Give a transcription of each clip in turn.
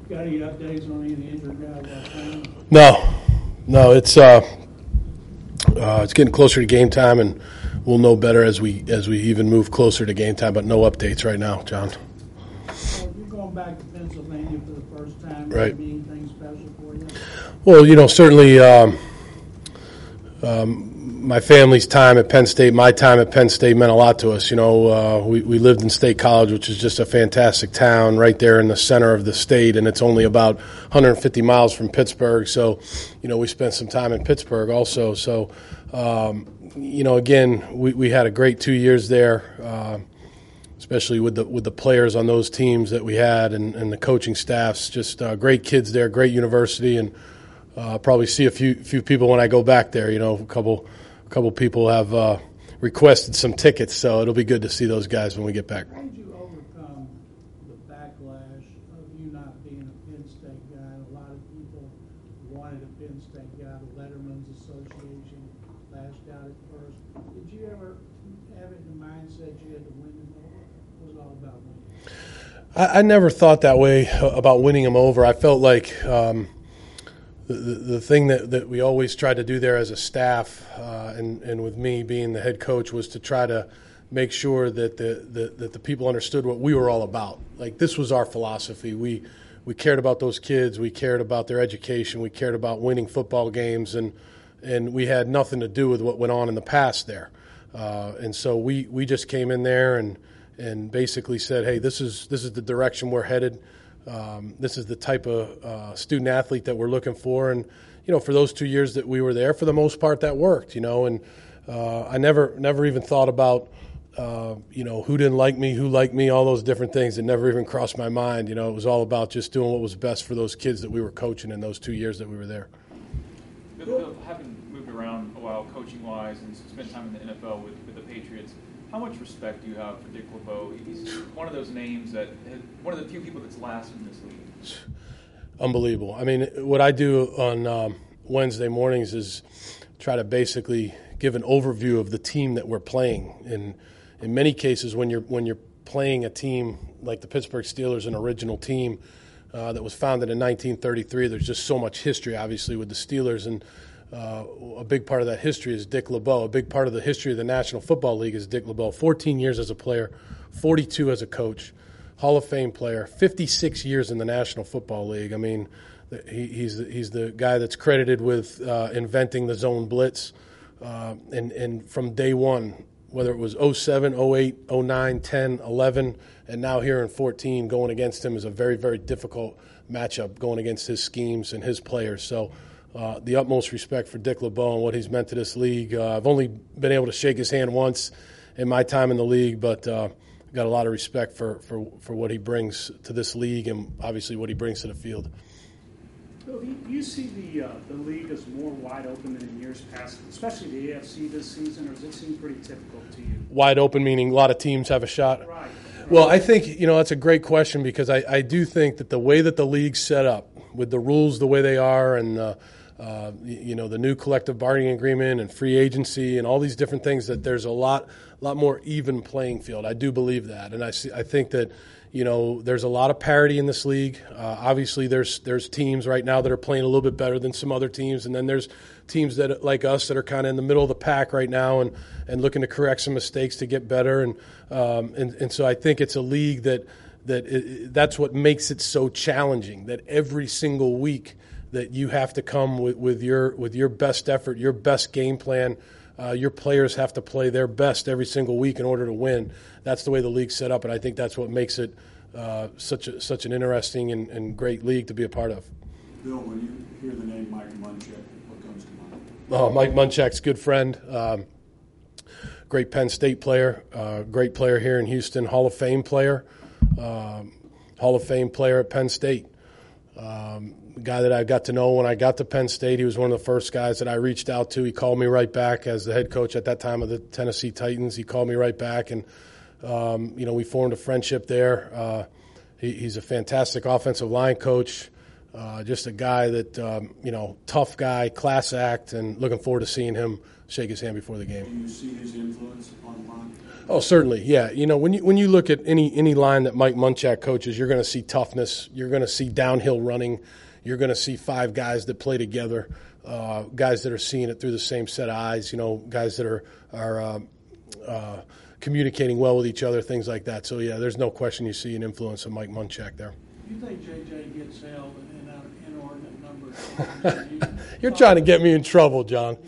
Got any updates on any of the injured guys last time? No, it's getting closer to game time, and we'll know better as we even move closer to game time. But no updates right now, John. Well, you're going back to Pennsylvania for the first time. Right. Anything special for you? Well, certainly my family's time at Penn State, my time at Penn State meant a lot to us. We lived in State College, which is just a fantastic town right there in the center of the state, and it's only about 150 miles from Pittsburgh. So, we spent some time in Pittsburgh also. So, again, we had a great 2 years there, especially with the players on those teams that we had and the coaching staffs. Just great kids there, great university, and probably see a few people when I go back there. A couple people have requested some tickets, so it'll be good to see those guys when we get back. How did you overcome the backlash of you not being a Penn State guy? A lot of people wanted a Penn State guy. The Letterman's Association lashed out at first. Did you ever have it in the mindset you had to win them over? It was all about winning. I never thought that way about winning them over. I felt like the thing that we always tried to do there as a staff, and with me being the head coach, was to try to make sure that the people understood what we were all about. Like, this was our philosophy. We cared about those kids. We cared about their education. We cared about winning football games, and we had nothing to do with what went on in the past there. And so we just came in there and basically said, hey, this is the direction we're headed. This is the type of student athlete that we're looking for, and for those 2 years that we were there, for the most part, that worked. And I never even thought about who didn't like me, who liked me, all those different things. It never even crossed my mind. It was all about just doing what was best for those kids that we were coaching in those 2 years that we were there. Bill, having moved around a while coaching-wise and spent time in the NFL with the Patriots, how much respect do you have for Dick LeBeau? He's one of those names one of the few people that's lasted in this league. Unbelievable. I mean, what I do on Wednesday mornings is try to basically give an overview of the team that we're playing. And in many cases, when you're playing a team like the Pittsburgh Steelers, an original team that was founded in 1933, there's just so much history, obviously, with the Steelers. And a big part of that history is Dick LeBeau. A big part of the history of the National Football League is Dick LeBeau. 14 years as a player, 42 as a coach, Hall of Fame player, 56 years in the National Football League. I mean, he's the guy that's credited with inventing the zone blitz. And from day one, whether it was 07, 08, 09, 10, 11, and now here in 14, going against him is a very, very difficult matchup, going against his schemes and his players. So the utmost respect for Dick LeBeau and what he's meant to this league. I've only been able to shake his hand once in my time in the league, but got a lot of respect for what he brings to this league and obviously what he brings to the field. Bill, do you see the league as more wide open than in years past, especially the AFC this season, or does it seem pretty typical to you? Wide open meaning a lot of teams have a shot? Right. Well, I think, that's a great question, because I do think that the way that the league's set up, with the rules the way they are, and the new collective bargaining agreement and free agency and all these different things, that there's a lot more even playing field. I do believe that, and I think that there's a lot of parity in this league. Obviously, there's teams right now that are playing a little bit better than some other teams, and then there's teams that like us that are kind of in the middle of the pack right now and looking to correct some mistakes to get better. And so I think it's a league that's what makes it so challenging. That every single week that you have to come with your best effort, your best game plan. Your players have to play their best every single week in order to win. That's the way the league's set up, and I think that's what makes it such an interesting and great league to be a part of. Bill, when you hear the name Mike Munchak, what comes to mind? Oh, Mike Munchak's a good friend, great Penn State player, great player here in Houston, Hall of Fame player at Penn State. The guy that I got to know when I got to Penn State, he was one of the first guys that I reached out to. He called me right back as the head coach at that time of the Tennessee Titans. He called me right back, and we formed a friendship there. He's a fantastic offensive line coach, Just a guy that, tough guy, class act, and looking forward to seeing him shake his hand before the game. Do you see his influence on line? Oh, certainly, yeah. When you look at any line that Mike Munchak coaches, you're going to see toughness. You're going to see downhill running. You're going to see 5 guys that play together, guys that are seeing it through the same set of eyes. Guys that are communicating well with each other, things like that. So yeah, there's no question you see an influence of Mike Munchak there. Do you think JJ gets held in an inordinate number of times? You're trying to get me in trouble, John.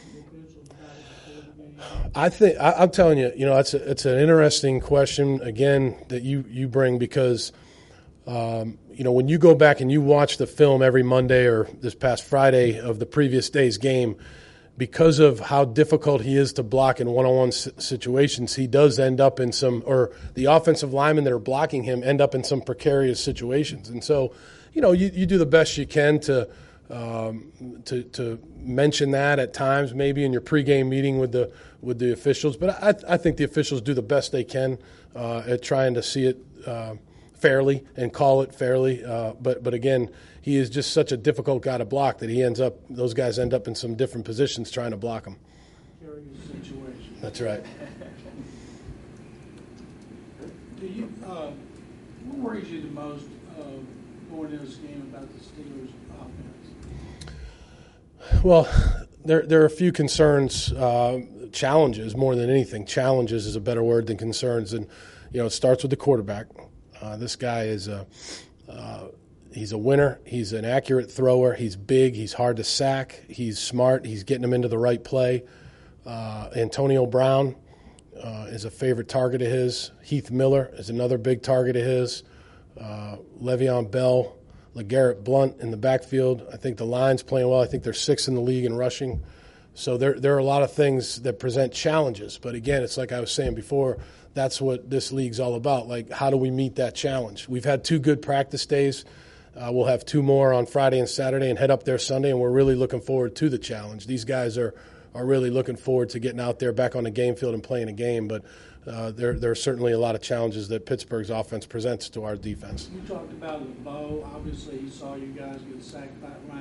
I'm telling you, it's an interesting question again that you bring because, when you go back and you watch the film every Monday or this past Friday of the previous day's game, because of how difficult he is to block in one-on-one situations, he does end up in or the offensive linemen that are blocking him end up in some precarious situations. And so, you do the best you can to mention that at times, maybe in your pregame meeting with the officials. But I think the officials do the best they can at trying to see it fairly and call it fairly. But again, he is just such a difficult guy to block that those guys end up in some different positions trying to block him. Curious situation. That's right. What worries you the most going into this game about the Steelers' offense? Well, there are a few concerns, challenges more than anything. Challenges is a better word than concerns, and it starts with the quarterback. This guy is he's a winner. He's an accurate thrower. He's big. He's hard to sack. He's smart. He's getting them into the right play. Antonio Brown is a favorite target of his. Heath Miller is another big target of his. Le'Veon Bell, LeGarrette Blount in the backfield. I think the line's playing well. I think they're 6th in the league in rushing. So there are a lot of things that present challenges. But again, it's like I was saying before, that's what this league's all about. Like, how do we meet that challenge? We've had 2 good practice days. We'll have 2 more on Friday and Saturday and head up there Sunday, and we're really looking forward to the challenge. These guys are really looking forward to getting out there back on the game field and playing a game. But there are certainly a lot of challenges that Pittsburgh's offense presents to our defense. You talked about LeBeau. Obviously, you saw you guys get sacked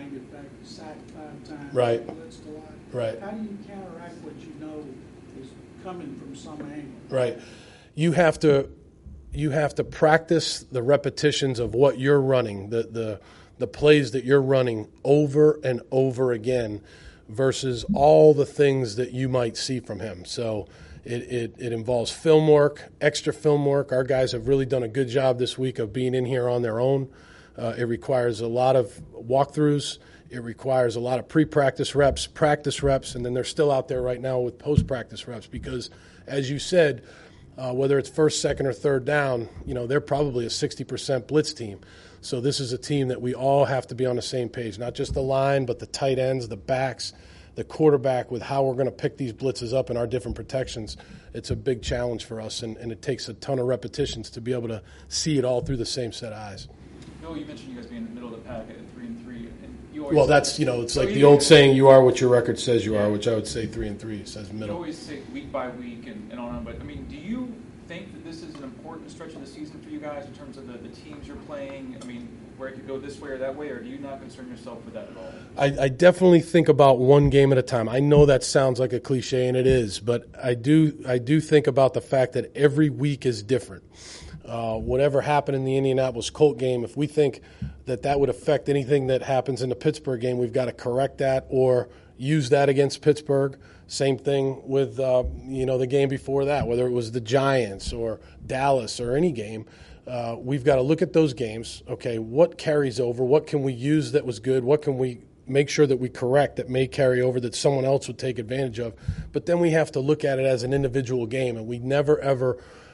5 times. Right. Blitzed a lot. Right. How do you counteract what you know is coming from some angle? Right. You have to practice the repetitions of what you're running, the plays that you're running over and over again versus all the things that you might see from him. So it involves film work, extra film work. Our guys have really done a good job this week of being in here on their own. It requires a lot of walkthroughs. It requires a lot of pre-practice reps, practice reps, and then they're still out there right now with post-practice reps because, as you said, whether it's first, second, or third down, they're probably a 60% blitz team. So this is a team that we all have to be on the same page, not just the line, but the tight ends, the backs, the quarterback, with how we're going to pick these blitzes up in our different protections. It's a big challenge for us, and it takes a ton of repetitions to be able to see it all through the same set of eyes. Bill, you mentioned you guys being in the middle of the pack at 3-3, and you always it's like the old saying, you are what your record says you are, which I would say 3-3 says middle. You always say week by week and on, but, do you think that this is an important stretch of the season for you guys in terms of the teams you're playing? Where it could go this way or that way, or do you not concern yourself with that at all? I definitely think about one game at a time. I know that sounds like a cliche, and it is, but I do think about the fact that every week is different. Whatever happened in the Indianapolis Colt game, if we think that would affect anything that happens in the Pittsburgh game, we've got to correct that or use that against Pittsburgh. Same thing with the game before that, whether it was the Giants or Dallas or any game. We've got to look at those games. Okay, what carries over? What can we use that was good? What can we make sure that we correct that may carry over that someone else would take advantage of? But then we have to look at it as an individual game, and we never, ever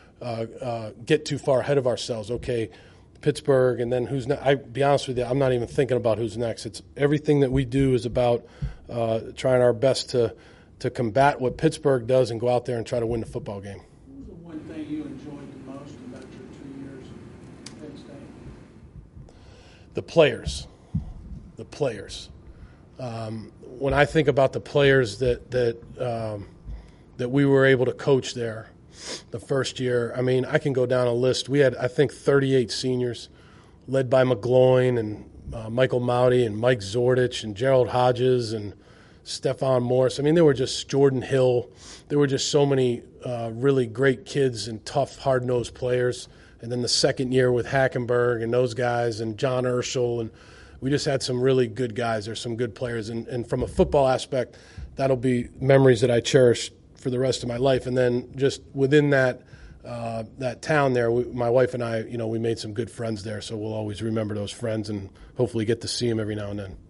get too far ahead of ourselves. Okay, Pittsburgh, and then who's next? I'll be honest with you, I'm not even thinking about who's next. It's everything that we do is about trying our best to combat what Pittsburgh does and go out there and try to win the football game. What was the one thing you enjoyed the most about your 2 years at Penn State? The players. When I think about the players that we were able to coach there the first year, I can go down a list. We had, I think, 38 seniors, led by McGloin and Michael Maudy and Mike Zordich and Gerald Hodges and Stephon Morris. I mean, there were just Jordan Hill. There were just so many really great kids and tough, hard-nosed players. And then the second year with Hackenberg and those guys and John Urschel, and we just had some really good guys. There's some good players. And from a football aspect, that'll be memories that I cherish for the rest of my life. And then just within that town there, my wife and I, we made some good friends there, so we'll always remember those friends and hopefully get to see them every now and then.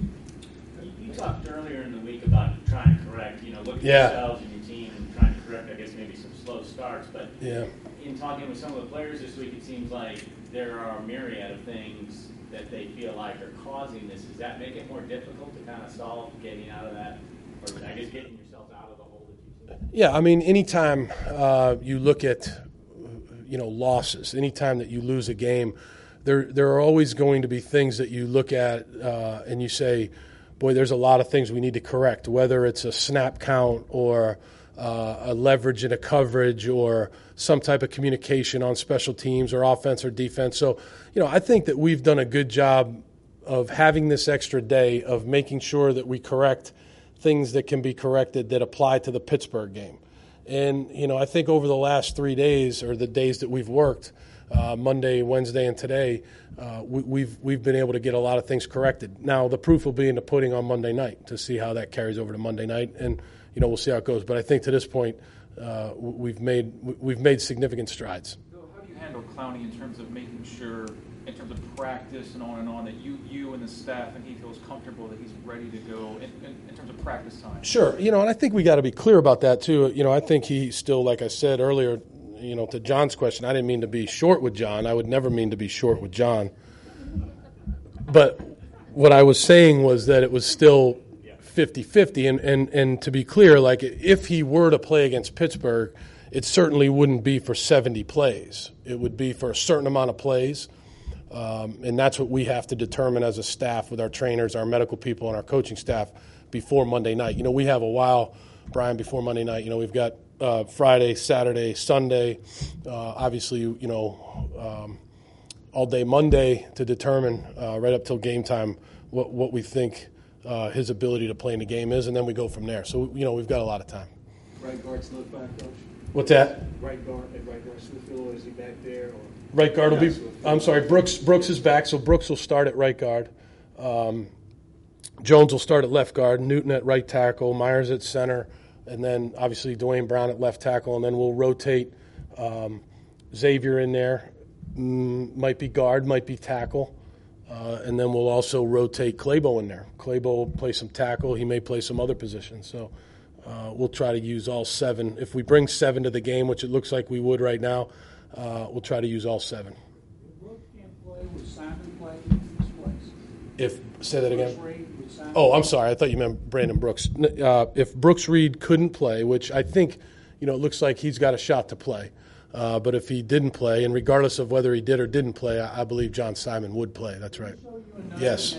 You talked earlier in the week about trying to correct, look at yourselves and your team and trying to correct, I guess, maybe some slow starts. But in talking with some of the players this week, it seems like there are a myriad of things that they feel like are causing this. Does that make it more difficult to kind of solve getting out of that, or I guess getting yourself out of the hole that you've seen? Yeah, I mean, anytime you look at, losses, anytime that you lose a game, there are always going to be things that you look at and you say, boy, there's a lot of things we need to correct, whether it's a snap count or a leverage in a coverage or some type of communication on special teams or offense or defense. So, I think that we've done a good job of having this extra day of making sure that we correct things that can be corrected that apply to the Pittsburgh game. And, I think over the last 3 days or the days that we've worked, Monday, Wednesday, and today, we've been able to get a lot of things corrected. Now, the proof will be in the pudding on Monday night to see how that carries over to Monday night, and we'll see how it goes. But I think to this point, we've made significant strides. Bill, how do you handle Clowney in terms of making sure, in terms of practice and on, that you and the staff and he feels comfortable that he's ready to go in terms of practice time? Sure, and I think we got to be clear about that too. I think he still, like I said earlier, to John's question, I didn't mean to be short with John. I would never mean to be short with John. But what I was saying was that it was still 50-50. And to be clear, like if he were to play against Pittsburgh, it certainly wouldn't be for 70 plays. It would be for a certain amount of plays. And that's what we have to determine as a staff with our trainers, our medical people, and our coaching staff before Monday night. We have a while, Brian, before Monday night. We've got Friday, Saturday, Sunday, obviously, all day Monday to determine right up till game time what we think his ability to play in the game is, and then we go from there. So, we've got a lot of time. Right guard's not back, Coach? What's that? Right guard Smithfield, is he back there? Or? Right guard will be – I'm sorry, Brooks is back, so Brooks will start at right guard. Jones will start at left guard, Newton at right tackle, Myers at center, and then obviously Dwayne Brown at left tackle, and then we'll rotate Xavier in there. Might be guard, might be tackle. And then we'll also rotate Claybo in there. Claybo will play some tackle. He may play some other positions. So we'll try to use all 7. If we bring 7 to the game, which it looks like we would right now, we'll try to use all 7. If Brooks can't play, would Simon play in his place? Say that again? Brooks Reed, would Simon Oh, I'm sorry. I thought you meant Brandon Brooks. If Brooks Reed couldn't play, which I think, it looks like he's got a shot to play. But if he didn't play, and regardless of whether he did or didn't play, I believe John Simon would play. That's right. Yes.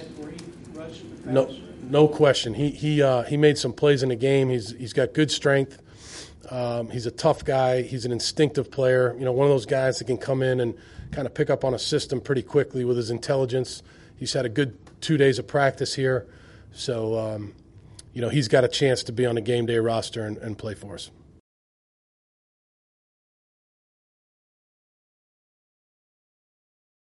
No question. He made some plays in the game. He's got good strength. He's a tough guy. He's an instinctive player. One of those guys that can come in and kind of pick up on a system pretty quickly with his intelligence. He's had a good 2 days of practice here. So, he's got a chance to be on a game day roster and play for us.